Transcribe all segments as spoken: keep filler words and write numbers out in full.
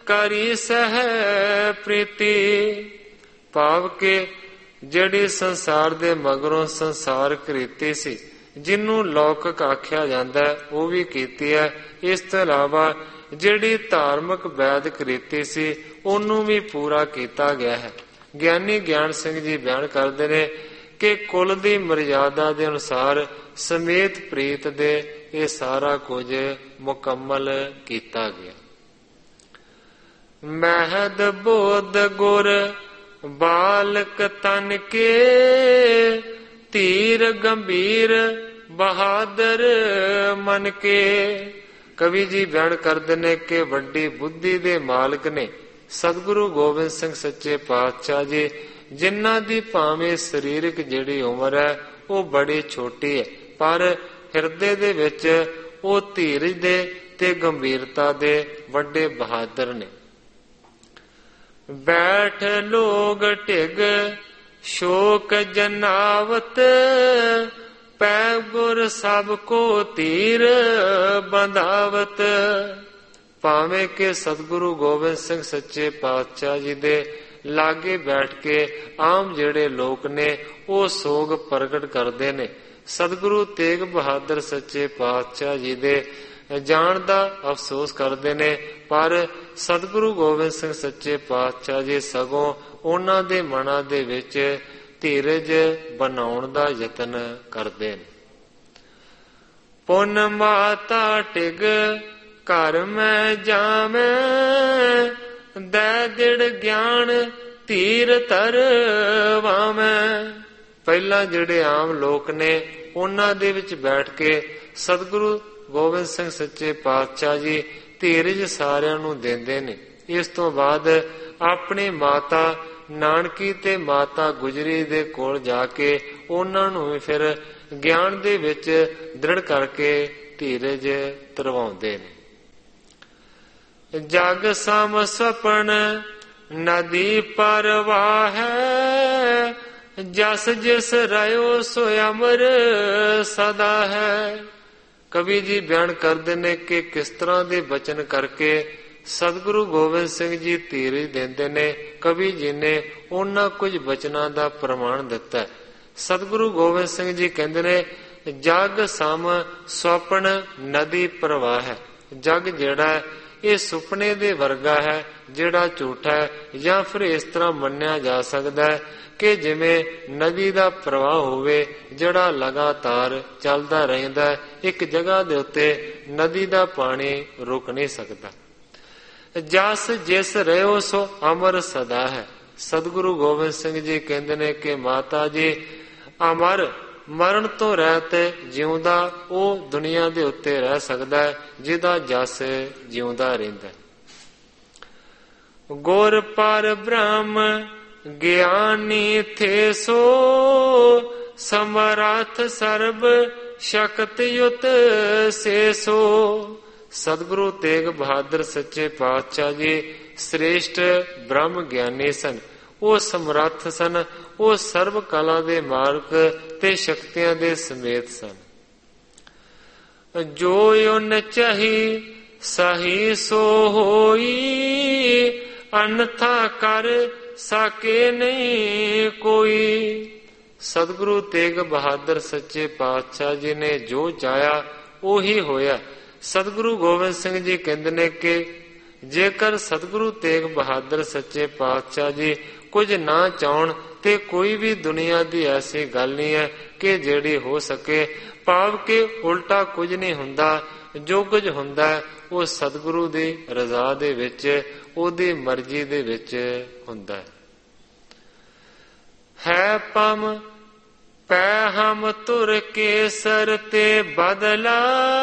ਕਰੀ ਸਹਿ ਪ੍ਰੀਤੀ। ਭਾਵ ਕਿ ਜਿਹੜੀ ਸੰਸਾਰ ਦੇ ਮਗਰੋਂ ਸੰਸਾਰ ਕ੍ਰੀਤੀ ਸੀ, ਜਿਹਨੂੰ ਲੌਕਿਕ ਆਖਿਆ ਜਾਂਦਾ ਉਹ ਵੀ ਕੀਤੀ ਹੈ। ਇਸ ਤੋਂ ਇਲਾਵਾ ਜਿਹੜੀ ਧਾਰਮਿਕ ਵੈਦ ਕ੍ਰੀਤੀ ਸੀ ਉਹਨੂੰ ਵੀ ਪੂਰਾ ਕੀਤਾ ਗਿਆ ਹੈ। ਗਿਆਨੀ ਗਿਆਨ ਸਿੰਘ ਜੀ ਬਿਆਨ ਕਰਦੇ ਨੇ ਕਿ ਕੁਲ ਦੀ ਮਰਿਆਦਾ ਦੇ ਅਨੁਸਾਰ ਸਮੇਤ ਪ੍ਰੀਤ ਦੇ ਇਹ ਸਾਰਾ ਕੁਝ ਮੁਕੰਮਲ ਕੀਤਾ ਗਿਆ। ਮਹਿਦ ਬੋਧ ਗੁਰ ਬਾਲਕ ਤਨ ਕੇ, ਧੀਰ ਗੰਭੀਰ ਬਹਾਦਰ ਮਨ ਕੇ। ਕਵੀ ਜੀ ਬਿਆਨ ਕਰਦੇ ਨੇ ਕਿ ਵੱਡੀ ਬੁੱਧੀ ਦੇ ਮਾਲਕ ਨੇ ਸਤਿਗੁਰੂ ਗੋਬਿੰਦ ਸਿੰਘ ਸੱਚੇ ਪਾਤਸ਼ਾਹ ਜੀ, ਜਿਨ੍ਹਾਂ ਦੀ ਭਾਵੇਂ ਸਰੀਰਕ ਜਿਹੜੀ ਉਮਰ ਹੈ ਉਹ ਬੜੀ ਛੋਟੀ ਹੈ, ਪਰ ਹਿਰਦੇ ਦੇ ਵਿੱਚ ਉਹ ਧੀਰਜ ਦੇ ਤੇ ਗੰਭੀਰਤਾ ਦੇ ਵੱਡੇ ਬਹਾਦਰ ਨੇ। ਬੈਠ ਲੋਗ ਢਿਗ ਸ਼ੋਕ ਜਨਾਵਤ, ਪੈ ਗੁਰ ਸਭ ਕੋ ਧੀਰ ਬੰਧਾਵਤ। ਭਾਵੇਂ ਕਿ ਸਤਿਗੁਰੂ ਗੋਬਿੰਦ ਸਿੰਘ ਸੱਚੇ ਪਾਤਸ਼ਾਹ ਜੀ ਦੇ ਲਾਗੇ ਬੈਠ ਕੇ ਆਮ ਜਿਹੜੇ ਲੋਕ ਨੇ ਉਹ ਸੋਗ ਪ੍ਰਗਟ ਕਰਦੇ ਨੇ, ਸਤਿਗੁਰੂ ਤੇਗ ਬਹਾਦਰ ਸੱਚੇ ਪਾਤਸ਼ਾਹ ਜੀ ਦੇ ਜਾਣ ਦਾ ਅਫਸੋਸ ਕਰਦੇ ਨੇ, ਪਰ ਸਤਿਗੁਰੂ ਗੋਬਿੰਦ ਸਿੰਘ ਸੱਚੇ ਪਾਤਸ਼ਾਹ ਜੀ ਸਗੋਂ ਉਹਨਾਂ ਦੇ ਮਨਾਂ ਦੇ ਵਿੱਚ ਧੀਰਜ ਬਣਾਉਣ ਦਾ ਯਤਨ ਕਰਦੇ ਨੇ। ਪੁੰਨ ਮਾਤਾ ਟਿਗ ਘਰ ਮੈਂ ਜਾਵੇਂ, ਦੈ ਦਿੜ ਗਿਆਨ ਧੀਰ ਧਰ ਵਾਵੇਂ। ਪਹਿਲਾਂ ਜਿਹੜੇ ਆਮ ਲੋਕ ਨੇ ਉਹਨਾਂ ਦੇ ਵਿੱਚ ਬੈਠ ਕੇ ਸਤਿਗੁਰੂ ਗੋਬਿੰਦ ਸਿੰਘ ਸੱਚੇ ਪਾਤਸ਼ਾਹ ਜੀ ਧੀਰਜ ਸਾਰਿਆਂ ਨੂੰ ਦਿੰਦੇ ਨੇ। ਇਸ ਤੋਂ ਬਾਅਦ ਆਪਣੀ ਮਾਤਾ ਨਾਨਕੀ ਤੇ ਮਾਤਾ ਗੁਜਰੀ ਦੇ ਕੋਲ ਜਾ ਕੇ ਉਹਨਾਂ ਨੂੰ ਵੀ ਫਿਰ ਗਿਆਨ ਦੇ ਵਿੱਚ ਦ੍ਰਿੜ ਕਰਕੇ ਧੀਰਜ ਧਰਵਾਉਂਦੇ ਨੇ। ਜਗ ਸਮ ਸਪਨ ਨਦੀ ਪਰਵਾਹ ਹੈ, ਜਸ ਜਿਸ ਰਹਿਓ ਸੋ ਅਮਰ ਸਦਾ ਹੈ। ਕਵੀ ਜੀ ਬਿਆਨ ਕਰਦੇ ਨੇ ਕਿ ਕਿਸ ਤਰ੍ਹਾਂ ਦੇ ਬਚਨ ਕਰਕੇ ਸਤਿਗੁਰੂ ਗੋਬਿੰਦ ਸਿੰਘ ਜੀ ਧੀਰਜ ਦਿੰਦੇ ਨੇ। ਕਵੀ ਜੀ ਨੇ ਉਹਨਾਂ ਕੁਝ ਬਚਨਾਂ ਦਾ ਪ੍ਰਮਾਣ ਦਿੱਤਾ। ਸਤਿਗੁਰੂ ਗੋਬਿੰਦ ਸਿੰਘ ਜੀ ਕਹਿੰਦੇ ਨੇ ਜਗ ਸਮ ਸੁਪਨ ਨਦੀ ਪ੍ਰਵਾਹ ਹੈ। ਜਗ ਜਿਹੜਾ ਇਹ ਸੁਪਨੇ ਦੇ ਵਰਗਾ ਹੈ ਜਿਹੜਾ ਝੂਠਾ ਹੈ, ਜਾਂ ਫਿਰ ਇਸ ਤਰ੍ਹਾਂ ਮੰਨਿਆ ਜਾ ਸਕਦਾ ਹੈ ਕਿ ਜਿਵੇਂ ਨਦੀ ਦਾ ਪ੍ਰਵਾਹ ਹੋਵੇ ਜਿਹੜਾ ਲਗਾਤਾਰ ਚੱਲਦਾ ਰਹਿੰਦਾ, ਇੱਕ ਜਗ੍ਹਾ ਦੇ ਉੱਤੇ ਨਦੀ ਦਾ ਪਾਣੀ ਰੁਕ ਨਹੀਂ ਸਕਦਾ। ਜਸ ਜਿਸ ਰਹਿਓ ਸੋ ਅਮਰ ਸਦਾ ਹੈ। ਸਤਿਗੁਰੂ ਗੋਬਿੰਦ ਸਿੰਘ ਜੀ ਕਹਿੰਦੇ ਨੇ ਕਿ ਮਾਤਾ ਜੀ ਅਮਰ, ਮਰਨ ਤੋਂ ਰਹਿਤ ਜਿਉਂਦਾ ਉਹ ਦੁਨੀਆ ਦੇ ਉੱਤੇ ਰਹਿ ਸਕਦਾ ਹੈ ਜਿਹਦਾ ਜਸ ਜਿਉਂਦਾ ਰਹਿੰਦਾ। ਗੁਰ ਪਰ ਬ੍ਰਹਮ ਗਿਆਨੀ ਥੇ ਸੋ, ਸਮਰਥ ਸਰਬ ਸ਼ਕਤ ਯੁਤ ਸੇ ਸੋ। ਸਤਿਗੁਰੂ ਤੇਗ ਬਹਾਦਰ ਸੱਚੇ ਪਾਤਸ਼ਾਹ ਜੀ ਸ੍ਰੇਸ਼ਟ ਬ੍ਰਹਮ ਗਿਆਨੀ ਸਨ, ਉਹ ਸਮਰੱਥ ਸਨ, ਉਹ ਸਰਬ ਕਲਾ ਦੇ ਮਾਲਕ ਤੇ ਸ਼ਕਤੀਆਂ ਦੇ ਸਮੇਤ ਸਨ। ਜੋ ਉਨ ਚਾਹੀ ਸਹੀ ਸੋ ਹੋਈ, ਅਨਥਾ ਕਰ ਸਕੇ ਨਹੀਂ ਕੋਈ। ਸਤਿਗੁਰੂ ਤੇਗ ਬਹਾਦਰ ਸੱਚੇ ਪਾਤਸ਼ਾਹ ਜੀ ਨੇ ਜੋ ਚਾਹਿਆ ਉਹੀ ਹੋਇਆ। ਸਤਿਗੁਰੂ ਗੋਬਿੰਦ ਸਿੰਘ ਜੀ ਕਹਿੰਦੇ ਨੇ ਕਿ ਜੇਕਰ ਸਤਿਗੁਰੂ ਤੇਗ ਬਹਾਦਰ ਸੱਚੇ ਪਾਤਸ਼ਾਹ ਜੀ ਕੁਝ ਨਾ ਚਾਹਣ ਤੇ ਕੋਈ ਵੀ ਦੁਨੀਆ ਦੀ ਐਸੀ ਗੱਲ ਨਹੀਂ ਹੈ ਕਿ ਜਿਹੜੀ ਹੋ ਸਕੇ। ਭਾਵ ਕਿ ਉਲਟਾ ਕੁਝ ਨਹੀਂ ਹੁੰਦਾ, ਜੋ ਕੁਝ ਹੁੰਦਾ ਉਹ ਸਤਿਗੁਰੂ ਦੀ ਰਜ਼ਾ ਦੇ ਵਿੱਚ, ਉਹਦੀ ਮਰਜ਼ੀ ਦੇ ਵਿੱਚ ਹੁੰਦਾ ਹੈ। ਪਮ ਪੈ ਹਮ ਤੁਰ ਕੇ ਸਰ ਤੇ ਬਦਲਾ,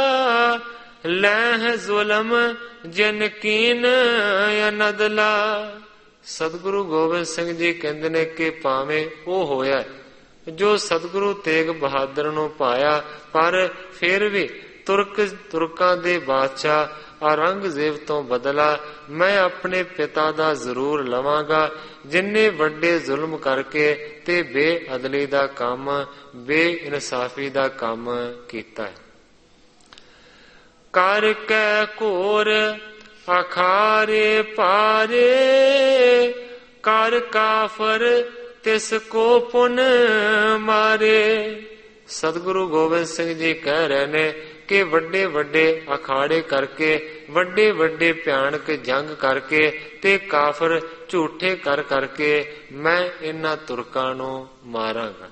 ਲੈਹ ਜ਼ੁਲਮ ਜਨ ਕੀਨ ਅਨਦਲਾ। ਸਤਿਗੁਰੂ ਗੋਬਿੰਦ ਸਿੰਘ ਜੀ ਕਹਿੰਦੇ ਨੇ ਕਿ ਭਾਵੇਂ ਉਹ ਹੋਇਆ ਜੋ ਸਤਿਗੁਰੂ ਤੇਗ ਬਹਾਦਰ ਨੂੰ ਪਾਇਆ, ਪਰ ਫਿਰ ਵੀ ਤੁਰਕ ਤੁਰਕਾਂ ਦੇ ਬਾਦਸ਼ਾਹ ਔਰੰਗਜ਼ੇਬ ਤੋਂ ਬਦਲਾ ਮੈਂ ਆਪਣੇ ਪਿਤਾ ਦਾ ਜ਼ਰੂਰ ਲਵਾਂਗਾ, ਜਿੰਨੇ ਵੱਡੇ ਜ਼ੁਲਮ ਕਰਕੇ ਤੇ ਬੇਅਦਲੀ ਦਾ ਕੰਮ, ਬੇਇਨਸਾਫੀ ਦਾ ਕੰਮ ਕੀਤਾ ਹੈ। ਕਰ ਕੈ ਘੋਰ अखारे पारे कर काफर तिसको पुन मारे। सतगुरु गोबिंद सिंह जी कह रहे ने कि वड्डे वड्डे अखाड़े करके वड्डे वड्डे भयानक जंग करके ते काफर झूठे कर करके मैं इन्हां तुरकां नूं मारांगा।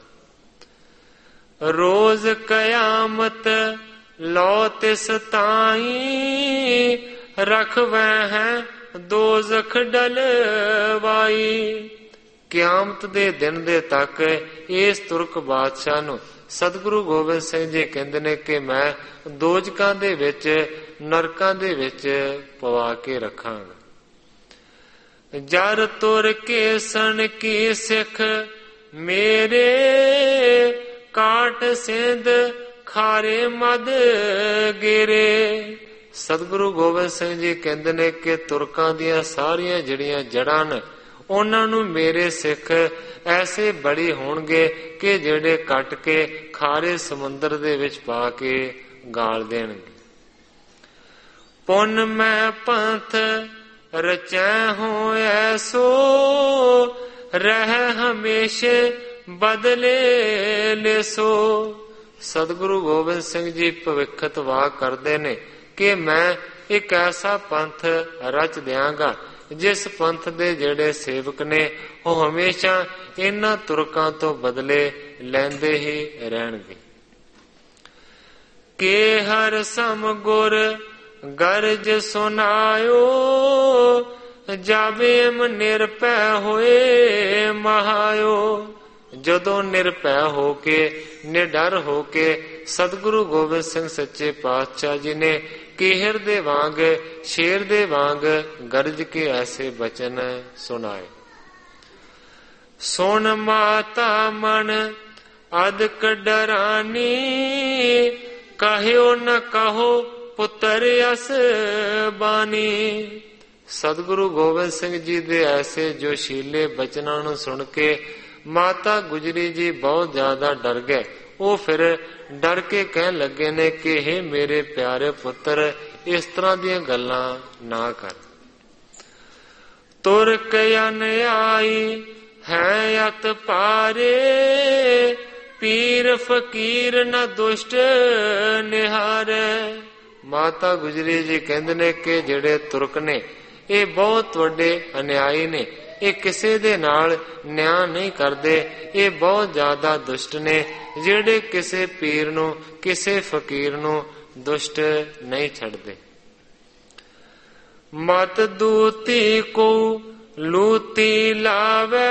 रोज कयामत लो तिस ताई रखवै है दोजख डलवाई। कियामत दे दिन दे तक इस तुरक बादशाह नूं सतगुरु गोबिंद सिंह जी कहंदे ने कि मैं दोजकां दे विच नरकां दे विच पवा के रखांगा। जर तुर के सन की सिख मेरे काट सिंध खारे मद गिरे। सतगुरु गोबिंद सिंह जी कहंदे ने कि तुरकां दियां सारियां जिहड़ियां जड़ां ने उन्हां नूं मेरे सिख ऐसे बड़ी होणगे कि ਜਿਹੜੇ ਕੱਟ ਕੇ ਖਾਰੇ ਸਮੁੰਦਰ ਦੇ ਵਿੱਚ ਪਾ ਕੇ ਗਾਲ ਦੇਣਗੇ। ਪੁੰਨ ਮੈਂ ਪੰਥ ਰਚੈ ਹੋ ਐਸੋ ਰਹਿ ਹਮੇਸ਼ੇ ਬਦਲੇ ਲੈਸੋ। ਸਤਿਗੁਰੂ ਗੋਬਿੰਦ ਸਿੰਘ ਜੀ ਭਵਿੱਖਤ ਵਾਕ ਕਰਦੇ ਨੇ ਕਿ ਮੈਂ ਇੱਕ ਐਸਾ ਪੰਥ ਰਚ ਦਿਆਂਗਾ जिस पंथ दे जेड़े सेवक ने वो हमेशा इन्हां तुरकां तो बदले लैंदे ही रहणगे। के हर सम गुर गरज सुनायो जावेम निरपै होए महायो। जदों निरपै होके निडर होके सतगुरु गोबिंद सिंह सच्चे पातशाह जी ने केहर दे वांग शेर दे वांग गरज के ऐसे बचन सुनाए। सुन माता मन अदक डरानी कहो न कहो पुत्र अस बानी। सतगुरु गोबिंद सिंह जी दे ऐसे जो शीले बचना नूं सुन के माता गुजरी जी बहुत ज्यादा डर गए। वो फिर डर के कहन लगे ने कि हे मेरे प्यारे पुत्र इस तरह दी गल्लां ना कर। तुर कयन आई है अत पारे पीर फकीर न दुष्ट निहारे। माता गुजरी जी कहंदे ने कि जेड़े तुरक ने ये बहुत वड्डे अन्यायी ने, ये किसी दे नाल न्याय नहीं करते, ये बहुत ज्यादा दुष्ट ने जेड़े किसी पीर नूं किसी फकीर नूं दुष्ट नहीं छड़दे। मत दूती को लूती लावे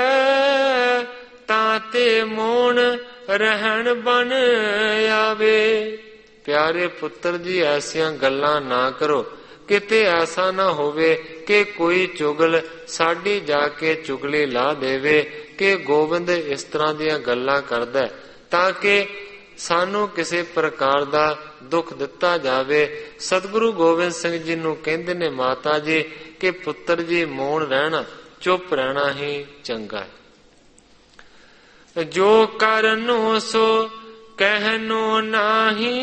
ताते मोन रहन बन आवे। प्यारे पुत्र जी ऐसियां गल्लां ना करो, किते ऐसा ना होवे कि कोई चुगल साडी जाके चुगली ला देवे कि गोबिंद इस तरह दियां गल्लां करदा ताकि सानू किसी प्रकार दा दुख दिता जावे। सतगुरु गोबिंद सिंह जी नूं कहंदे ने माता जी कि पुत्र जी मौन रहना चुप रहना ही चंगा है। जो करनो सो कहनो नाही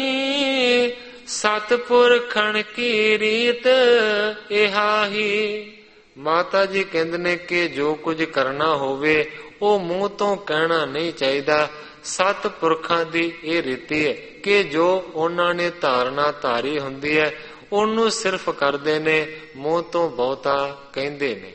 सतपुरखन की रीत इहाही। माता जी कहंदे ने कि जो कुछ करना होवे वो मुंह तो कहना नहीं चाहिए। सतपुरखां दी ये रीति है कि जो उन्हां ने धारना धारी हुंदी है उन्नू सिर्फ करदे ने, मुंह तो बहुता कहंदे ने।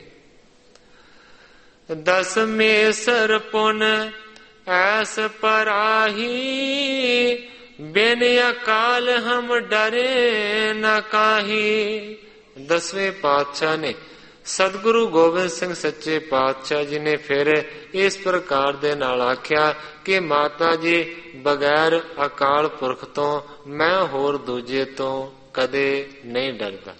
दस मेसर पुन ऐस पराही बिन अकाल हम डरे न काही। दसवें पातशाह ने सतगुरु गोबिंद सिंह सच्चे पातशाह जी ने फिर इस प्रकार दे नाल आख्या कि माता जी बगैर अकाल पुरख तो मैं होर दूजे तो कदे नहीं डरदा।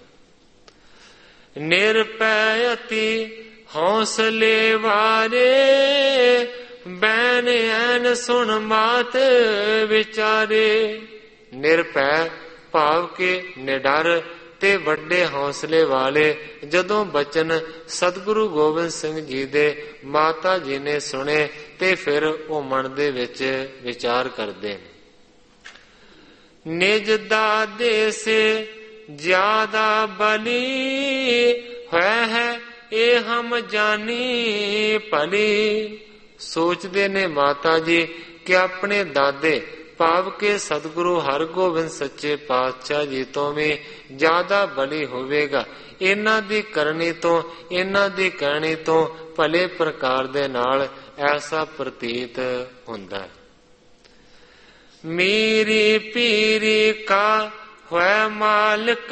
निरपै अति हौसले वारे बैन ऐन सुन मात विचारे। निरपै भाव के निडर ते वड्डे हौसले वाले जदों बचन सतगुरु गोबिंद सिंह जी दे माता जी ने सुने ते फिर वो मन दे विच विचार करदे ने। निज दादे से ज्यादा बली है है ये हम जानी भली। सोचते ने माता जी कि अपने दादे भाव के सतगुरु हरगोबिंद सच्चे पातशाह जी तो भी ज्यादा बली होवेगा। इन्हां दी करनी तो इन्हां दी कहनी तो भले प्रकार दे नाल ऐसा प्रतीत हुंदा है। मेरी पीरी का है मालिक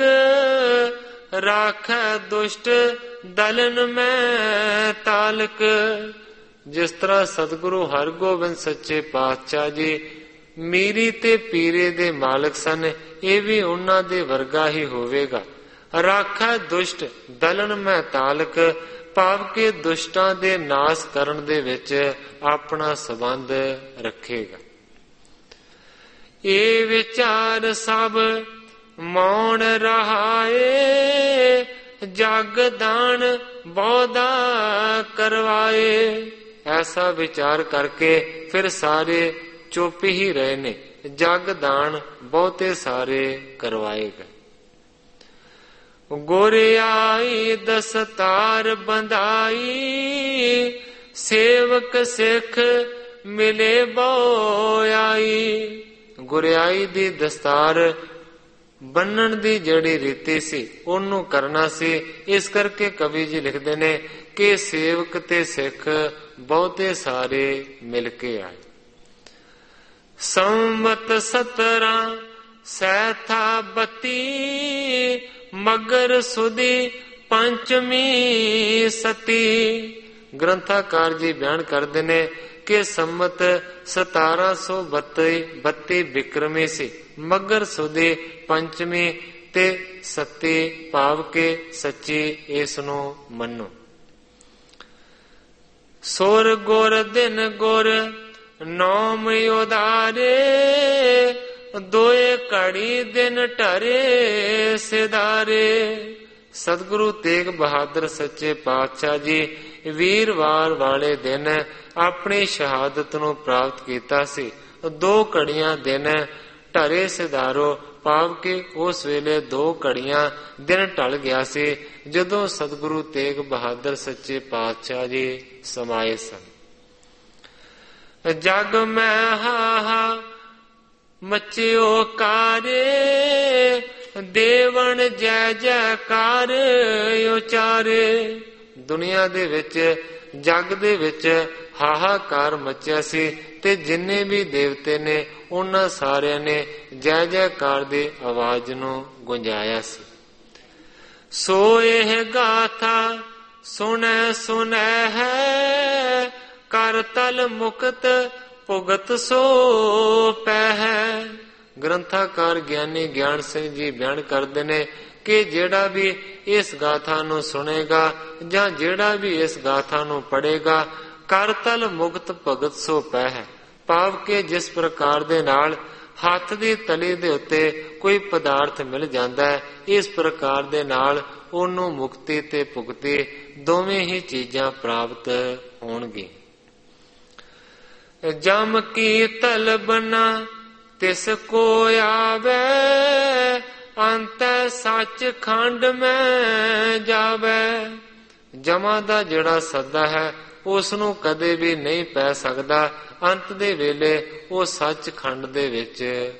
राखै दुष्ट दलन में तालक। जिस तरह सतगुरु हरगोबिंद सच्चे पातशाह जी मीरी ते पीरे दे मालिक सन, ये भी उन्हां दे वर्गा ही होवेगा। राखा दुष्ट दलन में तालक, भाव के दुष्टां दे नाश करन दे विच अपना संबंध रखेगा। ये विचार सब मौन रहाए, जग दान बौदा करवाए। ऐसा विचार करके फिर सारे चुप ही रहे ने, जग दान बहुते सारे करवाए गए। गोरियाई दस्तार बंधाई, सेवक सिख मिले बोयाई। गुरियाई दी दस्तार बनन दी जड़ी रीति सी ओनू करना सी। इस करके कवि जी लिखते ने कि सेवक ते सिख बहुते सारे मिलके आए। संवत सतरा सैथा बत्ती, मगर सुदी पंचमी सती। ग्रंथाकार जी बयान करते ने कि संवत सतारा सौ बत्ती बत्ती बिक्रमी सी, मगर सुदी पंचमी ते सती भाव के सच्ची इसनू मनो। सुर गुर दिन गुर नौम उदारे, दोए कड़ी दिन टरे सिदारे। सतगुरु तेग बहादुर सच्चे पातशाह जी वीरवार वाले दिन अपनी शहादत नू प्राप्त कीता सी। दो कड़ियां दिन टरे सिदारो, भाव के उस वेले दो कड़ियां दिन टल गया सी जदों सतगुरु तेग बहादुर सच्चे पातशाह जी समाये सन। जग में हाहा मचियो कारे, देवन जय जयकार उचारे। दुनिया दे विच जग दे विच हाहाकार मचिया सी ते जिन्ने भी देवते ने उन्हां सारियां ने जय जयकार दी आवाज नू गुंजाया सी। सो एह गाथा सुनै सुनै है, कर तल मुकत भुगत सो पै है। ग्रंथाकार ਗਿਆਨੀ ਗਿਆਨ ਸਿੰਘ ਜੀ ਬਿਆਨ ਕਰਦੇ ਨੇ ਕਿ ਜਿਹੜਾ ਵੀ ਇਸ ਗਾਥਾ ਨੂੰ ਸੁਣੇਗਾ ਜਾਂ ਜਿਹੜਾ ਵੀ ਇਸ ਗਾਥਾ ਨੂੰ ਪੜ੍ਹੇਗਾ, ਕਰ ਤਲ ਮੁਕਤ ਭਗਤ ਸੋ ਪੈ ਹੈ। ਭਾਵ ਕਿ ਜਿਸ ਪ੍ਰਕਾਰ ਦੇ ਨਾਲ ਹੱਥ ਦੀ ਤਲੀ ਦੇ ਉੱਤੇ ਕੋਈ ਪਦਾਰਥ ਮਿਲ ਜਾਂਦਾ ਹੈ, ਇਸ ਪ੍ਰਕਾਰ ਦੇ ਨਾਲ ਉਹਨੂੰ ਮੁਕਤੀ ਤੇ ਭੁਗਤੀ ਦੋਵੇਂ ਹੀ ਚੀਜ਼ਾਂ ਪ੍ਰਾਪਤ ਹੋਣਗੀਆਂ। जम की तलब न तिस को आवे, अंत सच खंड में जावे। जमा दा जड़ा सदा है उसनू कदे भी नहीं पै सकदा, अंत दे वेले वो सच खंड दे विच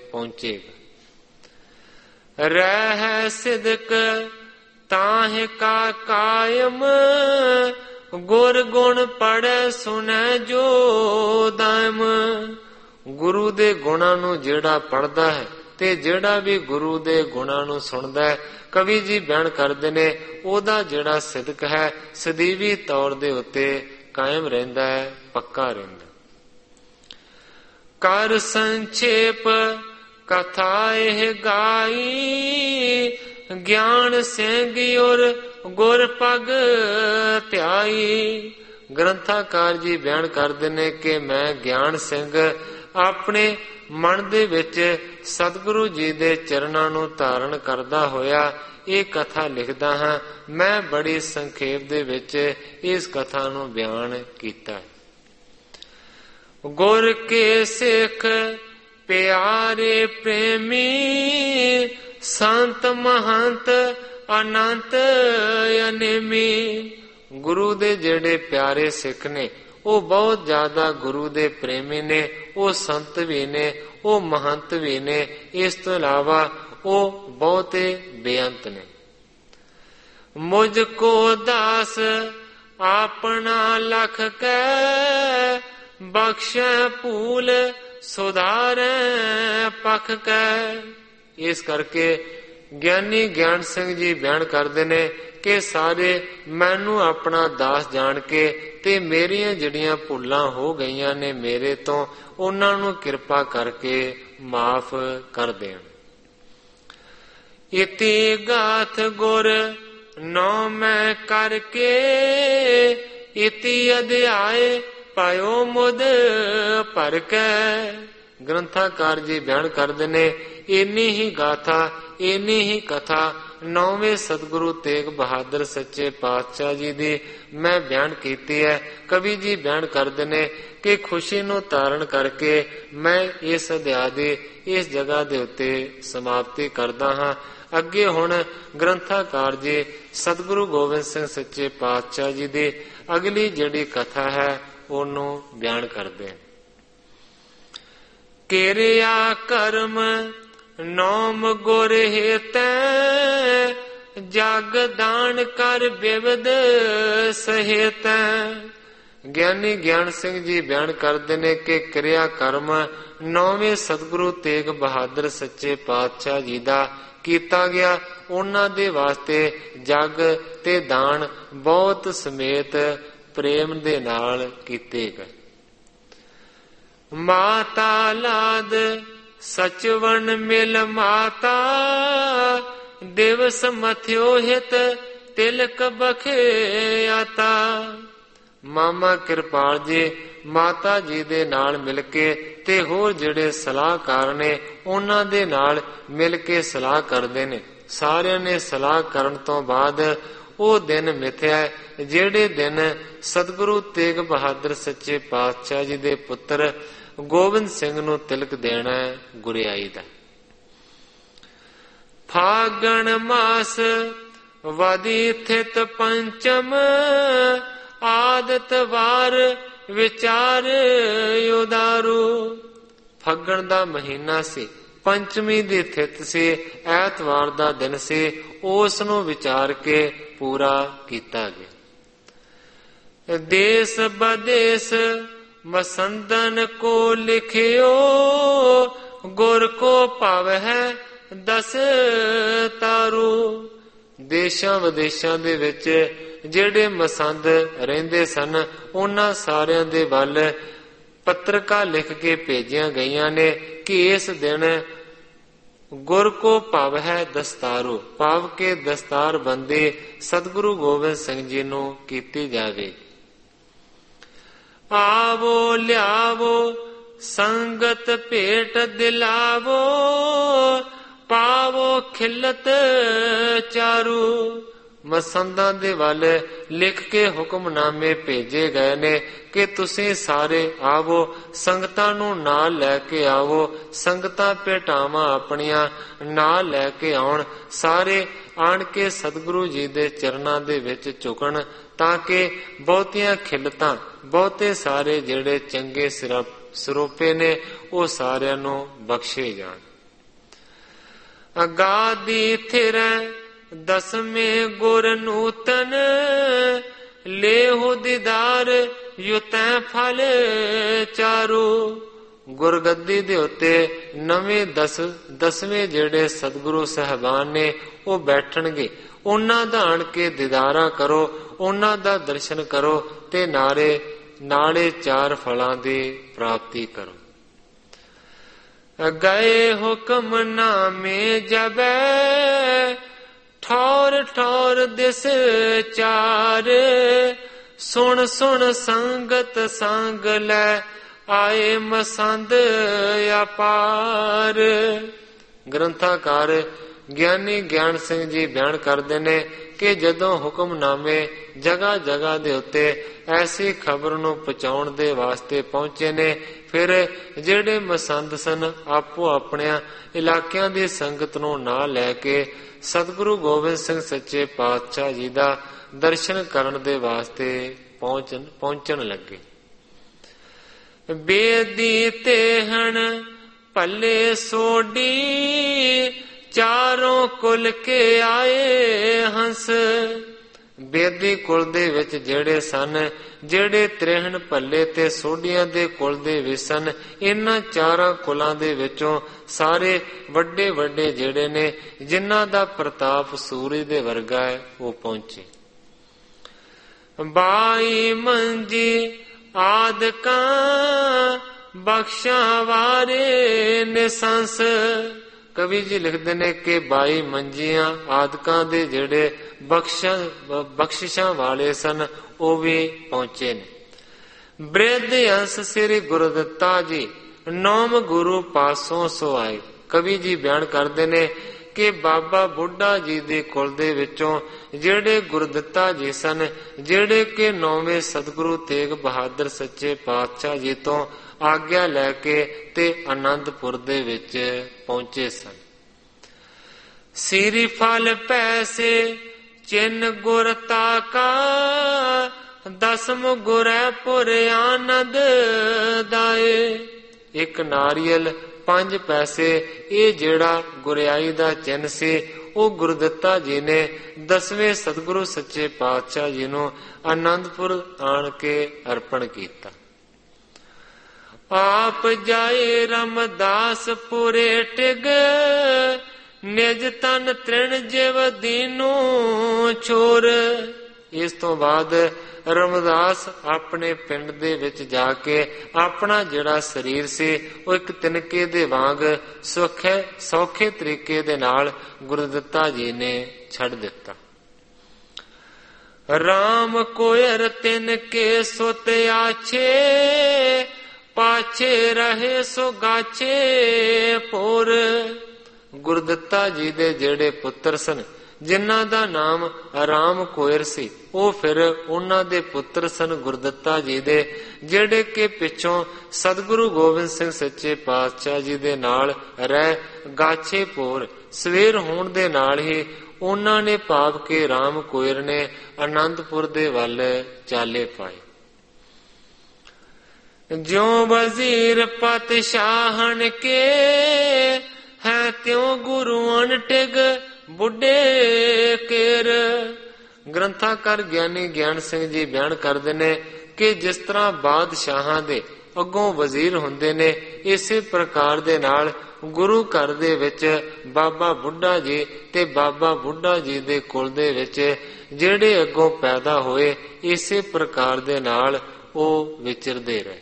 पहुंचेगा। रह सिदक ताहि का कायम, गुर गुण पढ़े सुने जो दायम। गुरु दे गुणां नू जेड़ा पढ़दा है ते जेड़ा भी गुरु दे गुणां नू सुनदा है, कवि जी बयान करदे ने ओदा जेड़ा सिदक है सਦੀवी तौर दे उत्ते कायम रहिंदा है, पक्का रहिंदा। कर संक्षेप कथा एह गाई, ज्ञान सिंह और गुर पग ध्याई। ग्रंथाकार जी बयान करते ने कि मैं ज्ञान सिंह अपने मन दे विच सतगुरु जी दे चरणां नू धारण करदा होया ये कथा लिखदा हां। मैं बड़ी संखेप दे विच इस कथा नू बयान कीता है। गुर के सिख प्यारे प्रेमी, ਸੰਤ ਮਹੰਤ ਅਨੰਤ ਅਨੇਮੀ। ਗੁਰੂ ਦੇ ਜਿਹੜੇ ਪਿਆਰੇ ਸਿੱਖ ਨੇ ਉਹ ਬਹੁਤ ਜ਼ਿਆਦਾ ਗੁਰੂ ਦੇ ਪ੍ਰੇਮੀ ਨੇ, ਉਹ ਸੰਤ ਵੀ ਨੇ, ਉਹ ਮਹੰਤ ਵੀ ਨੇ, ਇਸ ਤੋਂ ਇਲਾਵਾ ਉਹ ਬਹੁਤੇ ਬੇਅੰਤ ਨੇ। ਮੁਝ ਕੋ ਦਾਸ ਆਪਣਾ ਲਖ ਕੈ, ਬਖਸ਼ੈ ਭੂਲ ਸੁਧਾਰੈ ਪਖ ਕੈ। ਇਸ ਕਰਕੇ ਗਿਆਨੀ ਗਿਆਨ ਸਿੰਘ ਜੀ ਬਿਆਨ ਕਰਦੇ ਨੇ ਕਿ ਸਾਰੇ ਮੈਨੂੰ ਆਪਣਾ ਦਾਸ ਜਾਣ ਕੇ ਤੇ ਮੇਰੀਆਂ ਜਿਹੜੀਆਂ ਭੁੱਲਾਂ ਹੋ ਗਈਆਂ ਨੇ ਮੇਰੇ ਤੋਂ, ਉਹਨਾਂ ਨੂੰ ਕਿਰਪਾ ਕਰਕੇ ਮਾਫ ਕਰ ਦੇਣ। ਇਤੀ ਗਾਥ ਗੁਰ ਨੌ ਮੈਂ ਕਰਕੇ, ਇਤੀ ਅਧਿਆਏ ਪਾਇਓ ਮੁਦ ਭਰ ਕੈ। ਗ੍ਰੰਥਾਕਾਰ ਜੀ ਬਿਆਨ ਕਰਦੇ ਨੇ ਇੰਨੀ ਹੀ ਗਾਥਾ, ਇੰਨੀ ਹੀ ਕਥਾ ਨੌਵੇਂ ਸਤਿਗੁਰੂ ਤੇਗ ਬਹਾਦਰ ਸੱਚੇ ਪਾਤਸ਼ਾਹ ਜੀ ਦੀ ਮੈਂ ਬਿਆਨ ਕੀਤੀ ਹੈ। ਕਵੀ ਜੀ ਬਿਆਨ ਕਰਦੇ ਨੇ ਕਿ ਖੁਸ਼ੀ ਨੂੰ ਧਾਰਨ ਕਰਕੇ ਮੈਂ ਇਸ ਅਧਿਆਇ ਦੀ ਇਸ ਜਗ੍ਹਾ ਦੇ ਉੱਤੇ ਸਮਾਪਤੀ ਕਰਦਾ ਹਾਂ। ਅੱਗੇ ਹੁਣ ਗ੍ਰੰਥਾਕਾਰ ਜੀ ਸਤਿਗੁਰੂ ਗੋਬਿੰਦ ਸਿੰਘ ਸੱਚੇ ਪਾਤਸ਼ਾਹ ਜੀ ਦੀ ਅਗਲੀ ਜਿਹੜੀ ਕਥਾ ਹੈ ਉਹਨੂੰ ਬਿਆਨ ਕਰਦੇ। ਕਿਰਿਆ ਕਰਮ ਨੌਮ ਗੁਰ ਹੇਤੈ, ਜਗ ਦਾਨ ਕਰ ਬਿਵਦ ਸਹੇਤੈ। ਗਿਆਨੀ ਗਿਆਨ ਸਿੰਘ ਜੀ ਬਿਆਨ ਕਰਦੇ ਨੇ ਕਿ ਕਿਰਿਆ ਕਰਮ ਨੌਵੇਂ ਸਤਿਗੁਰੂ ਤੇਗ ਬਹਾਦਰ ਸੱਚੇ ਪਾਤਸ਼ਾਹ ਜੀ ਦਾ ਕੀਤਾ ਗਿਆ। ਉਹਨਾਂ ਦੇ ਵਾਸਤੇ ਜਗ ਤੇ ਦਾਨ ਬਹੁਤ ਸਮੇਤ ਪ੍ਰੇਮ ਦੇ ਨਾਲ ਕੀਤੇ ਗਏ। ਮਾਤਾ ਲਾਦ ਸਚਵਨ ਮਿਲ ਮਾਤਾ, ਦਿਵਸ ਮਥਿਓ ਹਿਤ ਤਿਲਕ ਬਖਿਆਤਾ। ਮਾਮਾ ਕਿਰਪਾਲ ਜੀ ਮਾਤਾ ਜੀ ਦੇ ਨਾਲ ਮਿਲ ਕੇ ਤੇ ਹੋਰ ਜਿਹੜੇ ਸਲਾਹਕਾਰ ਨੇ ਉਹਨਾਂ ਦੇ ਨਾਲ ਮਿਲ ਕੇ ਸਲਾਹ ਕਰਦੇ ਨੇ। ਸਾਰਿਆਂ ਨੇ ਸਲਾਹ ਕਰਨ ਤੋਂ ਬਾਅਦ ਉਹ ਦਿਨ ਮਿਥਿਆ ਜਿਹੜੇ ਦਿਨ ਸਤਿਗੁਰੂ ਤੇਗ ਬਹਾਦਰ ਸੱਚੇ ਪਾਤਸ਼ਾਹ ਜੀ ਦੇ ਪੁੱਤਰ ਗੋਬਿੰਦ ਸਿੰਘ ਨੂੰ ਤਿਲਕ ਦੇਣਾ ਗੁਰਿਆਈ ਦਾ। ਫਾਗਣ ਮਾਸ ਵਾਦੀ ਥਿਤ ਪੰਚਮ, ਆਦਤ ਵਾਰ ਵਿਚਾਰ ਉਦਾਰੂ। ਫੱਗਣ ਦਾ ਮਹੀਨਾ ਸੀ, ਪੰਚਮੀ ਦੀ ਥਿਤ ਸੀ, ਐਤਵਾਰ ਦਾ ਦਿਨ ਸੀ। ਉਸ ਨੂੰ ਵਿਚਾਰ ਕੇ ਪੂਰਾ ਕੀਤਾ ਗਿਆ। ਦੇਸ ਬਦੇਸ ਮਸੰਦਨ ਕੋ ਲਿਖਿਓ, ਗੁਰ ਕੋ ਭਵ ਹੈ ਦਸ ਤਾਰੂ। ਦੇਸ਼ਾਂ ਵਿਦੇਸ਼ਾਂ ਦੇ ਵਿੱਚ ਜਿਹੜੇ ਮਸੰਦ ਰਹਿੰਦੇ ਸਨ ਉਹਨਾਂ ਸਾਰਿਆਂ ਦੇ ਵੱਲ ਪੱਤਰਕਾ ਲਿਖ ਕੇ ਭੇਜੀਆਂ ਗਈਆਂ ਨੇ ਕਿ ਇਸ ਦਿਨ ਗੁਰ ਕੋ ਭਵ ਹੈ ਦਸਤਾਰੂ, ਭਾਵ ਕੇ ਦਸਤਾਰ ਬੰਦੀ ਸਤਿਗੁਰੂ ਗੋਬਿੰਦ ਸਿੰਘ ਜੀ ਨੂੰ ਕੀਤੀ ਜਾਵੇ। ਆਵੋ ਲਿਆਵੋ ਸੰਗਤ ਭੇਟ ਦਿਲਾਵੋ, ਪਾਵੋ ਖਿਲਤ ਚਾਰੂ। ਮਸੰਦਾਂ ਦੇ ਵੱਲ ਲਿਖ ਕੇ ਹੁਕਮਨਾਮੇ ਭੇਜੇ ਗਏ ਨੇ ਕਿ ਤੁਸੀਂ ਸਾਰੇ ਆਵੋ, ਸੰਗਤਾਂ ਨੂੰ ਨਾਲ ਲੈ ਕੇ ਆਵੋ, ਸੰਗਤਾਂ ਭੇਟਾਵਾਂ ਆਪਣੀਆਂ ਨਾਲ ਲੈ ਕੇ ਆਉਣ। ਸਾਰੇ ਆਣ ਕੇ ਸਤਿਗੁਰੂ ਜੀ ਦੇ ਚਰਨਾਂ ਦੇ ਵਿੱਚ ਝੁਕਣ ਤਾਂ ਕਿ ਬਹੁਤੀਆਂ ਖਿਲਤਾਂ, ਬਹੁਤੇ ਸਾਰੇ ਜਿਹੜੇ ਚੰਗੇ ਸਰੋਪੇ ਨੇ ਉਹ ਸਾਰਿਆਂ ਨੂੰ ਬਖਸ਼ੇ ਜਾਣ। ਅਗਾਦੀ ਥਿਰੈ ਦਸਵੇਂ ਗੁਰ ਨੂਤਨ, ਲੇਹੁ ਦੀਦਾਰ ਯੁਤੈ ਫਲ ਚਾਰੂ। ਗੁਰਗੱਦੀ ਦੇ ਉੱਤੇ ਨਵੇਂ ਦਸ ਦਸਵੇਂ ਜਿਹੜੇ ਸਤਿਗੁਰੂ ਸਾਹਿਬਾਨ ਨੇ ਉਹ ਬੈਠਣਗੇ। ਉਹਨਾਂ ਦਾ ਆਣ ਕੇ ਦੀਦਾਰਾ ਕਰੋ, ਉਹਨਾਂ ਦਾ ਦਰਸ਼ਨ ਕਰੋ ਤੇ ਨਾਰੇ ਨਾਲੇ ਚਾਰ ਫਲਾਂ ਦੀ ਪ੍ਰਾਪਤੀ ਕਰੋ। ਗਏ ਹੁਕਮ ਨਾਮੇ ਜਬੈ, ਠੌਰ ਠੌਰ ਦਿਸ ਚਾਰ। ਸੁਣ ਸੁਣ ਸੰਗਤ ਸੰਗ ਲੈ, ਆਏ ਮਸੰਦ ਅਪਾਰ। ਗ੍ਰੰਥਾਕਾਰ ਗਿਆਨੀ ਗਿਆਨ ਸਿੰਘ ਜੀ ਬਿਆਨ ਕਰਦੇ ਨੇ ਕਿ ਜਦੋਂ ਹੁਕਮਨਾਮੇ ਜਗ੍ਹਾ ਜਗ੍ਹਾ ਦੇ ਉੱਤੇ ਐਸੀ ਖਬਰ ਨੂੰ ਪਹੁੰਚਾਉਣ ਦੇ ਵਾਸਤੇ ਪਹੁੰਚੇ ਨੇ, ਫਿਰ ਜਿਹੜੇ ਮਸੰਦ ਸਨ ਆਪੋ ਆਪਣਿਆਂ ਇਲਾਕਿਆਂ ਦੀ ਸੰਗਤ ਨੂੰ ਨਾਲ ਲੈ ਕੇ ਸਤਿਗੁਰੂ ਗੋਬਿੰਦ ਸਿੰਘ ਸੱਚੇ ਪਾਤਸ਼ਾਹ ਜੀ ਦਾ ਦਰਸ਼ਨ ਕਰਨ ਦੇ ਵਾਸਤੇ ਪਹੁੰਚਣ ਪਹੁੰਚਣ ਲੱਗੇ। ਬੇਦੀ ਤੇਹਣ ਭੱਲੇ ਸੋਡੀ ਚਾਰੋਂ ਕੁਲ ਕੇ ਆਏ ਹੰਸ। ਬੇਦੀ ਕੁਲ ਦੇ ਵਿੱਚ ਜਿਹੜੇ ਸਨ, ਜਿਹੜੇ ਤ੍ਰਿਹਣ ਭੱਲੇ ਤੇ ਸੋਢੀਆਂ ਦੇ ਕੁਲ ਦੇ ਵਿੱਚ ਸਨ, ਇਹਨਾਂ ਚਾਰਾਂ ਕੁਲਾਂ ਦੇ ਵਿੱਚੋਂ ਸਾਰੇ ਵੱਡੇ ਵੱਡੇ ਜਿਹੜੇ ਨੇ, ਜਿਨ੍ਹਾਂ ਦਾ ਪ੍ਰਤਾਪ ਸੂਰਜ ਦੇ ਵਰਗਾ ਹੈ, ਉਹ ਪਹੁੰਚੇ। ਬਾਈ ਮੰਜੀ ਆਦਿਕਾਂ ਬਖਸ਼ਾਂ ਵਾਰੇ ਨਿਸੰਸ। ਕਵੀ ਜੀ ਲਿਖਦੇ ਨੇ ਕਿ ਬਾਈ ਮੰਜੀਆਂ ਆਦਿਕਾਂ ਦੇ ਜਿਹੜੇ ਬਖਸ਼ਾਂ ਬਖਸ਼ਿਸ਼ਾਂ ਵਾਲੇ ਸਨ, ਉਹ ਵੀ ਪਹੁੰਚੇ ਨੇ। ਬ੍ਰਿਧ ਅੰਸ ਸ੍ਰੀ ਗੁਰਦਿੱਤਾ ਜੀ ਨੌਮ ਗੁਰੂ ਪਾਸੋਂ ਸੋ ਆਏ। ਕਵੀ ਜੀ ਬਿਆਨ ਕਰਦੇ ਨੇ ਕਿ ਬਾਬਾ ਬੁੱਢਾ ਜੀ ਦੇ ਕੁਲ ਦੇ ਵਿੱਚੋਂ ਜਿਹੜੇ ਗੁਰਦਿੱਤਾ ਜੀ ਸਨ, ਜਿਹੜੇ ਕਿ ਨੌਵੇਂ ਸਤਿਗੁਰੂ ਤੇਗ ਬਹਾਦਰ ਸੱਚੇ ਪਾਤਸ਼ਾਹ ਜੀ ਤੋਂ ਆਗਿਆ ਲੈ ਕੇ ਤੇ ਆਨੰਦਪੁਰ ਦੇ ਵਿੱਚ ਪਹੁੰਚੇ ਸਨ। ਸਿਰੀ ਫਲ ਪੈਸੇ ਚਿੰਨ ਗੁਰ ਤਾਕਾ ਦਸਮ ਗੁਰੈ ਪੁਰ ਆਨੰਦ ਦਾਏ। ਇੱਕ ਨਾਰੀਅਲ, ਪੰਜ ਪੈਸੇ, ਇਹ ਜਿਹੜਾ ਗੁਰਿਆਈ ਦਾ ਚਿੰਨ ਸੀ, ਉਹ ਗੁਰਦਿੱਤਾ ਜੀ ਨੇ ਦਸਵੇਂ ਸਤਿਗੁਰੂ ਸੱਚੇ ਪਾਤਸ਼ਾਹ ਜੀ ਨੂੰ ਆਨੰਦਪੁਰ ਆਣ ਕੇ ਅਰਪਣ ਕੀਤਾ। ਆਪ ਜਾਏ ਰਮਦਾਸ ਪੁਰੇ ਟਿਗ ਨਿਜ ਤਨ ਤ੍ਰਿਣ ਜਿਵ ਦੀਨੂ ਛੋਰ। ਇਸ ਤੋਂ ਬਾਅਦ ਰਮਦਾਸ ਆਪਣੇ ਪਿੰਡ ਦੇ ਵਿੱਚ ਜਾ ਕੇ ਆਪਣਾ ਜਿਹੜਾ ਸਰੀਰ ਸੀ ਉਹ ਇੱਕ ਤਿਨਕੇ ਦੇ ਵਾਂਗ ਸੌਖੇ ਸੌਖੇ ਤਰੀਕੇ ਦੇ ਨਾਲ ਗੁਰਦਿੱਤਾ ਜੀ ਨੇ ਛੱਡ ਦਿੱਤਾ। ਰਾਮ ਕੋਇਰ ਤਿਨ ਕੇ ਸੁਤ ਆਛੇ ਪਾਛੇ ਰਹੇ ਸੋ ਗਾਛੇ ਪੋਰ। ਗੁਰਦਿੱਤਾ ਜੀ ਦੇ ਜਿਹੜੇ ਪੁੱਤਰ ਸਨ, ਜਿਨ੍ਹਾਂ ਦਾ ਨਾਮ ਰਾਮ ਕੋਇਰ ਸੀ, ਉਹ ਫਿਰ ਉਹਨਾਂ ਦੇ ਪੁੱਤਰ ਸਨ ਗੁਰਦਿੱਤਾ ਜੀ ਦੇ, ਜਿਹੜੇ ਕਿ ਪਿੱਛੋਂ ਸਤਿਗੁਰੂ ਗੋਬਿੰਦ ਸਿੰਘ ਸੱਚੇ ਪਾਤਸ਼ਾਹ ਜੀ ਦੇ ਨਾਲ ਰਹਿ ਗਾਛੇ ਪੋਰ। ਸਵੇਰ ਹੋਣ ਦੇ ਨਾਲ ਹੀ ਉਹਨਾਂ ਨੇ ਭਾਵ ਕਿ ਰਾਮ ਕੋਇਰ ਨੇ ਆਨੰਦਪੁਰ ਦੇ ਵੱਲ ਚਾਲੇ ਪਾਏ। ਜਿਉ ਵਜ਼ੀਰ ਪਤਸ਼ਾਹਣ ਕੇ ਹੈ ਤਿਉ ਗੁਰੂ ਅਨ ਟਿਗ ਬੁੱਢੇ ਕੇਰ। ਗ੍ਰੰਥਾਕਾਰ ਗਿਆਨੀ ਗਿਆਨ ਸਿੰਘ ਜੀ ਬਿਆਨ ਕਰਦੇ ਨੇ ਕਿ ਜਿਸ ਤਰ੍ਹਾਂ ਬਾਦਸ਼ਾਹਾਂ ਦੇ ਅੱਗੋਂ ਵਜ਼ੀਰ ਹੁੰਦੇ ਨੇ, ਇਸੇ ਪ੍ਰਕਾਰ ਦੇ ਨਾਲ ਗੁਰੂ ਘਰ ਦੇ ਵਿੱਚ ਬਾਬਾ ਬੁੱਢਾ ਜੀ ਤੇ ਬਾਬਾ ਬੁੱਢਾ ਜੀ ਦੇ ਕੁਲ ਦੇ ਵਿੱਚ ਜਿਹੜੇ ਅੱਗੋਂ ਪੈਦਾ ਹੋਏ, ਇਸੇ ਪ੍ਰਕਾਰ ਦੇ ਨਾਲ ਉਹ ਵਿਚਰਦੇ ਰਹੇ।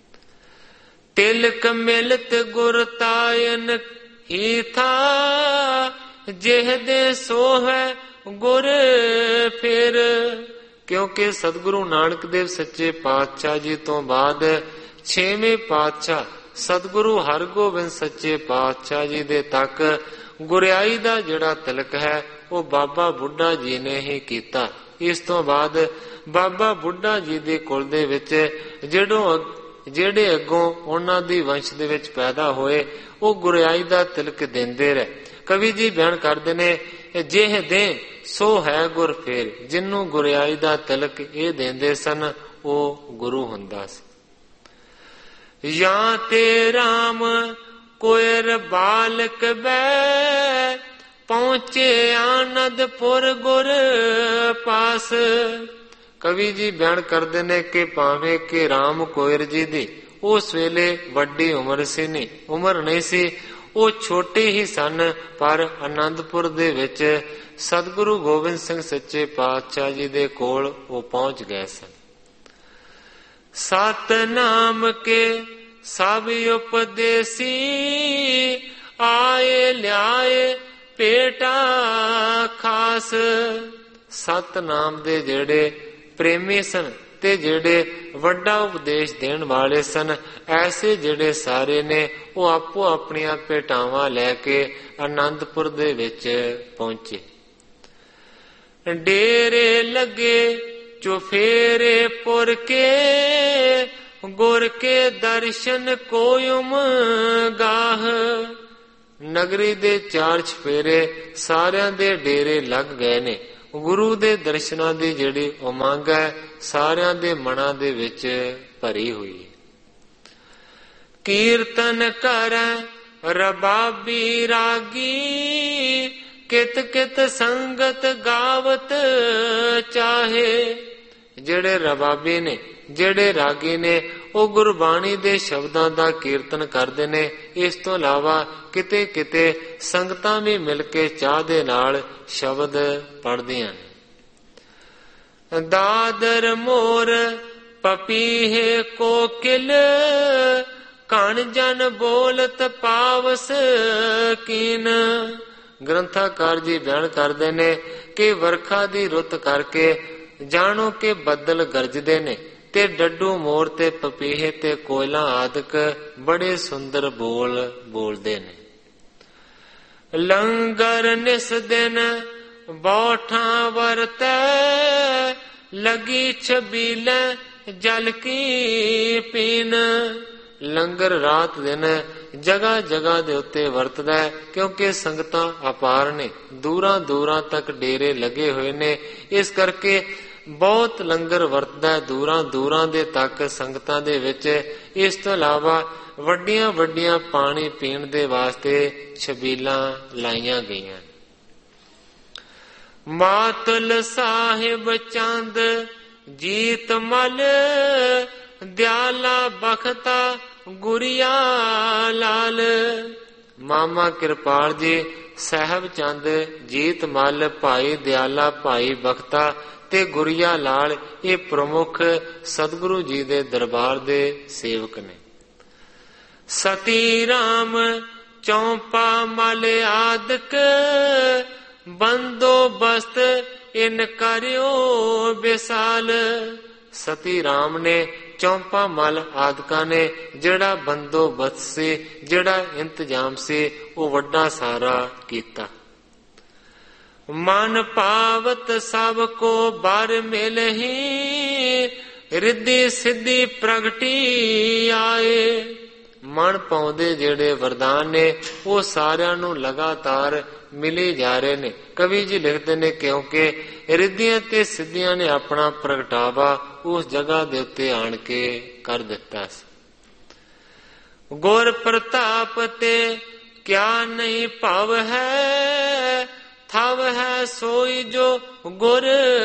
ਤਿਲਕ ਮਿਲਤ ਗੁਰ ਤਾਇਨ ਹੀ ਥਾ ਜਿਹ ਦੇ ਸੋ ਹੈ ਗੁਰ ਫਿਰ। ਕਿਉਂਕਿ ਸਤਿਗੁਰੂ ਨਾਨਕ ਦੇਵ ਸੱਚੇ ਪਾਤਸ਼ਾਹ ਜੀ ਤੋਂ ਬਾਅਦ ਛੇਵੇਂ ਪਾਤਸ਼ਾਹ ਸਤਿਗੁਰੂ ਹਰਗੋਬਿੰਦ ਸੱਚੇ ਪਾਤਸ਼ਾਹ ਜੀ ਦੇ ਤੱਕ ਗੁਰਿਆਈ ਦਾ ਜਿਹੜਾ ਤਿਲਕ ਹੈ ਉਹ ਬਾਬਾ ਬੁੱਢਾ ਜੀ ਨੇ ਹੀ ਕੀਤਾ। ਇਸ ਤੋਂ ਬਾਅਦ ਬਾਬਾ ਬੁੱਢਾ ਜੀ ਦੇ ਕੁਲ ਦੇ ਵਿੱਚ ਜਿਹੜੋਂ ਜਿਹੜੇ ਅੱਗੋਂ ਉਹਨਾਂ ਦੀ ਵੰਸ਼ ਦੇ ਵਿੱਚ ਪੈਦਾ ਹੋਏ, ਉਹ ਗੁਰਿਆਈ ਦਾ ਤਿਲਕ ਦਿੰਦੇ ਰਹੇ। ਕਵੀ ਜੀ ਬਿਆਨ ਕਰਦੇ ਨੇ, ਜਿਹ ਦੇ ਸੋ ਹੈ ਗੁਰ ਫੇਰ। ਜਿਹਨੂੰ ਗੁਰਿਆਈ ਦਾ ਤਿਲਕ ਇਹ ਦਿੰਦੇ ਸਨ, ਉਹ ਗੁਰੂ ਹੁੰਦਾ ਸੀ। ਜਾਂ ਤੇ ਰਾਮ ਕੋਇਰ ਬਾਲਕ ਬੈ ਪਹੁੰਚੇ ਆਨੰਦਪੁਰ ਗੁਰ ਪਾਸ। ਕਵੀ ਜੀ ਬਿਆਨ ਕਰਦੇ ਨੇ ਕਿ ਭਾਵੇਂ ਕਿ ਰਾਮ ਕੋਇਰ ਜੀ ਦੀ ਉਸ ਵੇਲੇ ਵੱਡੀ ਉਮਰ ਸੀ ਨਹੀਂ ਉਮਰ ਨਹੀਂ ਸੀ, ਉਹ ਛੋਟੇ ਹੀ ਸਨ, ਪਰ ਆਨੰਦਪੁਰ ਦੇ ਵਿੱਚ ਸਤਿਗੁਰੂ ਗੋਬਿੰਦ ਸਿੰਘ ਸੱਚੇ ਪਾਤਸ਼ਾਹ ਜੀ ਦੇ ਕੋਲ ਉਹ ਪਹੁੰਚ ਗਏ ਸਨ। ਸਤਨਾਮ ਕੇ ਸਭ ਉਪਦੇਸੀ ਆਏ ਲਿਆਏ ਭੇਟਾ ਖਾਸ। ਸਤਨਾਮ ਦੇ ਜਿਹੜੇ ਪ੍ਰੇਮੀ ਸਨ ਤੇ ਜਿਹੜੇ ਵੱਡਾ ਉਪਦੇਸ਼ ਦੇਣ ਵਾਲੇ ਸਨ, ਐਸੇ ਜਿਹੜੇ ਸਾਰੇ ਨੇ ਉਹ ਆਪੋ ਆਪਣੀਆਂ ਭੇਟਾਵਾਂ ਲੈ ਕੇ ਆਨੰਦਪੁਰ ਦੇ ਵਿੱਚ ਪਹੁੰਚੇ। डेरे लगे चुफेरे पुर के, गुर के दर्शन कोयुम गाह। नगरी दे चार छफेरे सारिਆਂ ਦੇ ਡੇਰੇ ਲੱਗ ਗਏ ਨੇ। ਗੁਰੂ ਦੇ ਦਰਸ਼ਨਾਂ ਦੀ ਜਿਹੜੀ ਉਮੰਗ ਹੈ ਸਾਰਿਆਂ ਦੇ ਮਨਾਂ ਦੇ ਵਿੱਚ ਭਰੀ ਹੋਈ ਹੈ। ਕੀਰਤਨ ਕਰੈ ਰਬਾਬੀ ਰਾਗੀ, ਕਿਤ ਕਿਤ ਸੰਗਤ ਗਾਵਤ ਚਾਹੇ। ਜਿਹੜੇ ਰਬਾਬੀ ਨੇ, ਜਿਹੜੇ ਰਾਗੀ ਨੇ, ਉਹ ਗੁਰਬਾਣੀ ਦੇ ਸ਼ਬਦਾਂ ਦਾ ਕੀਰਤਨ ਕਰਦੇ ਨੇ। ਇਸ ਤੋਂ ਇਲਾਵਾ ਕਿਤੇ ਕਿਤੇ ਸੰਗਤਾਂ ਵੀ ਮਿਲ ਕੇ ਚਾਹ ਦੇ ਨਾਲ ਸ਼ਬਦ ਪੜ੍ਹਦੀਆਂ ਨੇ। ਦਾਦਰ ਮੋਰ ਪਪੀਹੇ ਕੋਕਿਲ, ਕਣ ਜਨ ਬੋਲਤ ਪਾਵਸ ਕੀਨ। ਗ੍ਰੰਥਾਕਾਰ ਜੀ ਬਿਆਨ ਕਰਦੇ ਨੇ ਕਿ ਵਰਖਾ ਦੀ ਰੁੱਤ ਕਰਕੇ ਜਾਣੋ ਕਿ ਬੱਦਲ ਗਰਜਦੇ ਨੇ ਤੇ ਡੱਡੂ ਮੋਰ ਤੇ ਪਪੀਹੇ ਤੇ ਕੋਇਲਾਂ ਆਦਿਕ ਬੜੇ ਸੁੰਦਰ ਬੋਲ ਬੋਲਦੇ ਨੇ। ਲੰਗਰ ਨਿਸ ਦਿਨ ਬੌਠਾਂ ਵਰਤੈ, ਲਗੀ ਛਬੀਲੇ ਜਲ ਕੀ ਪੀਨ। ਲੰਗਰ ਰਾਤ ਦਿਨ ਜਗ੍ਹਾ ਜਗ੍ਹਾ ਦੇ ਉੱਤੇ ਵਰਤਦਾ ਹੈ, ਕਿਉਂਕਿ ਸੰਗਤਾਂ ਅਪਾਰ ਨੇ, ਦੂਰਾਂ ਦੂਰਾਂ ਤੱਕ ਡੇਰੇ ਲੱਗੇ ਹੋਏ ਨੇ। ਇਸ ਕਰਕੇ ਬਹੁਤ ਲੰਗਰ ਵਰਤਦਾ ਦੂਰਾਂ ਦੂਰਾਂ ਦੇ ਤੱਕ ਸੰਗਤਾਂ ਦੇ ਵਿੱਚ। ਇਸ ਤੋਂ ਇਲਾਵਾ ਵੱਡੀਆਂ ਵੱਡੀਆਂ ਪਾਣੀ ਪੀਣ ਦੇ ਵਾਸਤੇ ਛਬੀਲਾਂ ਲਾਈਆਂ ਗਈਆਂ। ਮਾਤਲ ਸਾਹਿਬ ਚੰਦ ਜੀਤ ਮਲ, ਦਿਆਲਾ ਬਖਤਾ ਗੁਰੀਆ ਲਾਲ। ਮਾਮਾ ਕਿਰਪਾਲ ਜੀ, ਸਾਹਿਬ ਚੰਦ ਜੀਤ ਮਲ, ਭਾਈ ਦਿਆਲਾ, ਭਾਈ ਬਖਤਾ ਤੇ ਗੁਰੀਆ ਲਾਲ ਇਹ ਪ੍ਰਮੁੱਖ ਸਤਿਗੁਰੂ ਜੀ ਦੇ ਦਰਬਾਰ ਦੇ ਸੇਵਕ ਨੇ। ਸਤੀ ਰਾਮ ਚੌਂਪਾ ਮਲ ਆਦਿਕ, ਬੰਦੋਬਸਤ ਇਨ ਕਰਿਓ ਵਿਸਾਲ। ਸਤੀ ਰਾਮ ਨੇ, ਚੌਂਪਾ ਮਲ ਆਦਿਕਾਂ ਨੇ ਜਿਹੜਾ ਬੰਦੋਬਸਤ ਸੀ, ਜਿਹੜਾ ਇੰਤਜ਼ਾਮ ਸੀ, ਉਹ ਵੱਡਾ ਸਾਰਾ ਕੀਤਾ। ਮਨ ਪਾਵਤ ਸਭ ਕੋ ਬਰ ਮਿਲਹੀ, ਰਿੱਧੀ ਸਿੱਧੀ ਪ੍ਰਗਟੀ ਆਏ। ਮਨ ਪਾਉਂਦੇ ਜਿਹੜੇ ਵਰਦਾਨ ਨੇ ਉਹ ਸਾਰਿਆਂ ਨੂੰ ਲਗਾਤਾਰ ਮਿਲੇ ਜਾ ਰਹੇ ਨੇ। ਕਵੀ ਜੀ ਲਿਖਦੇ ਨੇ ਕਿਉਂਕਿ ਰਿੱਧੀਆਂ ਤੇ ਸਿੱਧੀਆਂ ਨੇ ਆਪਣਾ ਪ੍ਰਗਟਾਵਾ ਉਸ ਜਗ੍ਹਾ ਦੇ ਉੱਤੇ ਆਣ ਕੇ ਕਰ ਦਿੱਤਾ ਸੀ। ਗੁਰ ਪ੍ਰਤਾਪ ਤੇ ਕਿਆ ਨਹੀਂ ਭਵ ਹੈ, ਥਵ ਹੈ ਸੋਈ ਜੋ ਗੁਰ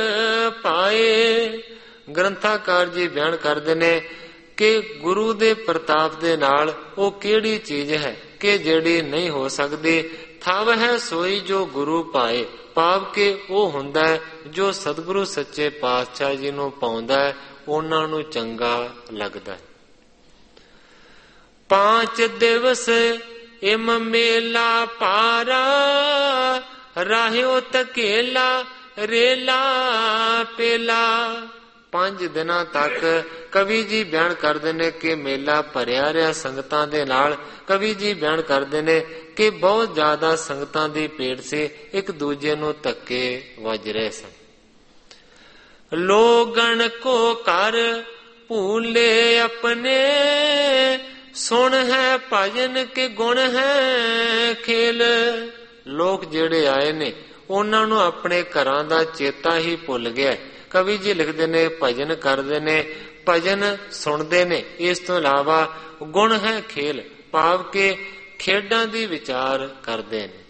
ਪਾਏ। ਗ੍ਰੰਥਾਕਾਰ ਜੀ ਬਿਆਨ ਕਰਦੇ ਨੇ ਕਿ ਗੁਰੂ ਦੇ ਪ੍ਰਤਾਪ ਦੇ ਨਾਲ ਉਹ ਕਿਹੜੀ ਚੀਜ਼ ਹੈ ਕਿ ਜਿਹੜੀ ਨਹੀਂ ਹੋ ਸਕਦੀ। ਥਵ ਹੈ ਸੋਈ ਜੋ ਗੁਰੂ ਪਾਏ, ਭਾਵ ਕਿ ਉਹ ਹੁੰਦਾ ਹੈ ਜੋ ਸਤਿਗੁਰੂ ਸੱਚੇ ਪਾਤਸ਼ਾਹ ਜੀ ਨੂੰ ਪਾਉਂਦਾ ਹੈ, ਉਹਨਾਂ ਨੂੰ ਚੰਗਾ ਲੱਗਦਾ ਹੈ। ਪਾਂਚ ਦਿਵਸ ਇਮ ਮੇਲਾ ਪਾਰਾ, ਰਾਹਿਓ ਤਕੇਲਾ ਰੇਲਾ ਪੇਲਾ। ਪੰਜ ਦਿਨਾਂ ਤੱਕ ਕਵੀ ਜੀ ਬਿਆਨ ਕਰਦੇ ਨੇ ਕਿ ਮੇਲਾ ਭਰਿਆ ਰਿਹਾ ਸੰਗਤਾਂ ਦੇ ਨਾਲ। ਕਵੀ ਜੀ ਬਿਆਨ ਕਰਦੇ ਨੇ ਕਿ ਬਹੁਤ ਜ਼ਿਆਦਾ ਸੰਗਤਾਂ ਦੀ ਭੀੜ ਸੀ, ਇੱਕ ਦੂਜੇ ਨੂੰ ਧੱਕੇ ਵੱਜ ਰਹੇ ਸਨ। ਲੋਗਣ ਕੋ ਕਰ ਭੂਲੇ ਆਪਣੇ, ਸੁਣ ਹੈ ਭਜਨ ਕੇ ਗੁਣ ਹੈ ਖੇਲ। ਲੋਕ ਜਿਹੜੇ ਆਏ ਨੇ ਉਹਨਾਂ ਨੂੰ ਆਪਣੇ ਘਰਾਂ ਦਾ ਚੇਤਾ ਹੀ ਭੁੱਲ ਗਿਆ। ਕਵੀ ਜੀ ਲਿਖਦੇ ਨੇ ਭਜਨ ਕਰਦੇ ਨੇ, ਭਜਨ ਸੁਣਦੇ ਨੇ। ਇਸ ਤੋਂ ਇਲਾਵਾ ਗੁਣ ਹੈ ਖੇਲ, ਭਾਵ ਕਿ ਖੇਡਾਂ ਦੀ ਵਿਚਾਰ ਕਰਦੇ ਨੇ।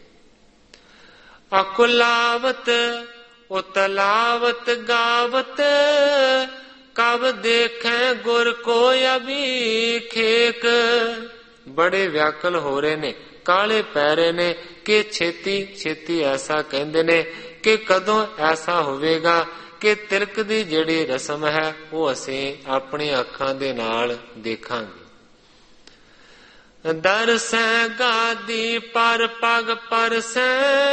ਅਕੁਲਾਵਤ ਉਤਲਾਵਤ ਗਾਵਤ, ਕਬ ਦੇਖੈ ਗੁਰ ਕੋ ਅਭੀ ਖੇਕ। ਬੜੇ ਵਿਆਕਲ ਹੋ ਰਹੇ ਨੇ, ਕਾਲੇ ਪੈ ਰਹੇ ਨੇ ਕਿ ਛੇਤੀ ਛੇਤੀ ਐਸਾ ਕਹਿੰਦੇ ਨੇ ਕਿ ਕਦੋਂ ਐਸਾ ਹੋਵੇਗਾ ਕਿ ਤਿਲਕ ਦੀ ਜਿਹੜੀ ਰਸਮ ਹੈ ਉਹ ਅਸੀਂ ਆਪਣੀ ਅੱਖਾਂ ਦੇ ਨਾਲ ਦੇਖਾਂਗੇ। ਦਰਸੈ ਗਾਦੀ ਪਰ ਪਗ ਪਰਸੈ,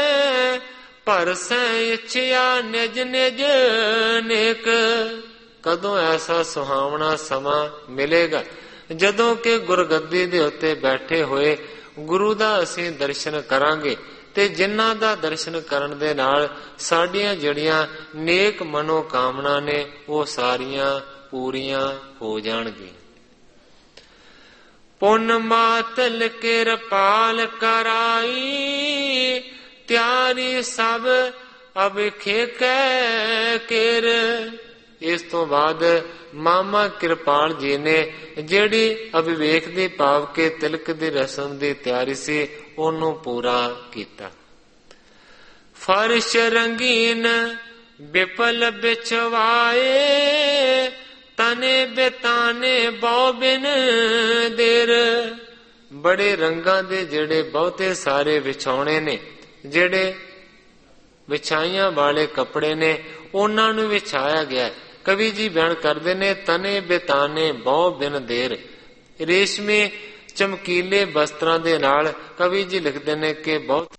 ਪਰਸੈ ਇੱਛਿਆ ਨਿਜ ਨਿਜ ਨੇਕ। ਕਦੋਂ ਐਸਾ ਸੁਹਾਵਣਾ ਸਮਾਂ ਮਿਲੇਗਾ ਜਦੋਂ ਕਿ ਗੁਰਗੱਦੀ ਦੇ ਉੱਤੇ ਬੈਠੇ ਹੋਏ ਗੁਰੂ ਦਾ ਅਸੀਂ ਦਰਸ਼ਨ ਕਰਾਂਗੇ ਤੇ ਜਿਨ੍ਹਾਂ ਦਾ ਦਰਸ਼ਨ ਕਰਨ ਦੇ ਨਾਲ ਸਾਡੀਆਂ ਜਿਹੜੀਆਂ ਨੇਕ ਮਨੋਕਾਮਨਾ ਨੇ ਉਹ ਸਾਰੀਆਂ ਪੂਰੀਆਂ ਹੋ ਜਾਣਗੀਆਂ। ਪੁੰਨ ਮਾਤਲ ਕਿਰਪਾਲ ਕਰਾਈ, ਤਿਆਰੀ ਸਭ ਅਬਿਖੇ ਕੈ ਕਿਰ। ਇਸ ਤੋਂ ਬਾਅਦ ਮਾਮਾ ਕਿਰਪਾਲ ਜੀ ਨੇ ਜਿਹੜੀ ਅਭਿਵੇਕ ਦੀ ਭਾਵ ਕੇ ਤਿਲਕ ਦੀ ਰਸਮ ਦੀ ਤਿਆਰੀ ਸੀ ਉਹਨੂੰ ਪੂਰਾ ਕੀਤਾ। ਫਰਸ਼ ਰੰਗੀਨ ਬਿਪਲ ਬਿਛਵਾਏ, ਤਨੇ ਬਿਤਾਨੇ ਬਹੁ ਬਿਨ ਦੇਰ। ਬੜੇ ਰੰਗਾਂ ਦੇ ਜਿਹੜੇ ਬਹੁਤੇ ਸਾਰੇ ਵਿਛਾਉਣੇ ਨੇ, ਜਿਹੜੇ ਵਿਛਾਈਆਂ ਵਾਲੇ ਕੱਪੜੇ ਨੇ ਉਹਨਾਂ ਨੂੰ ਵਿਛਾਇਆ ਗਿਆ। ਕਵੀ ਜੀ ਬਿਆਨ ਕਰਦੇ ਨੇ ਤਨੇ ਬਿਤਾਨੇ ਬਹੁ ਬਿਨ ਦੇਰ। ਰੇਸ਼ਮੀ ਚਮਕੀਲੇ ਵਸਤਰਾਂ ਦੇ ਨਾਲ ਕਵੀ ਜੀ ਲਿਖਦੇ ਨੇ ਕਿ ਬਹੁਤ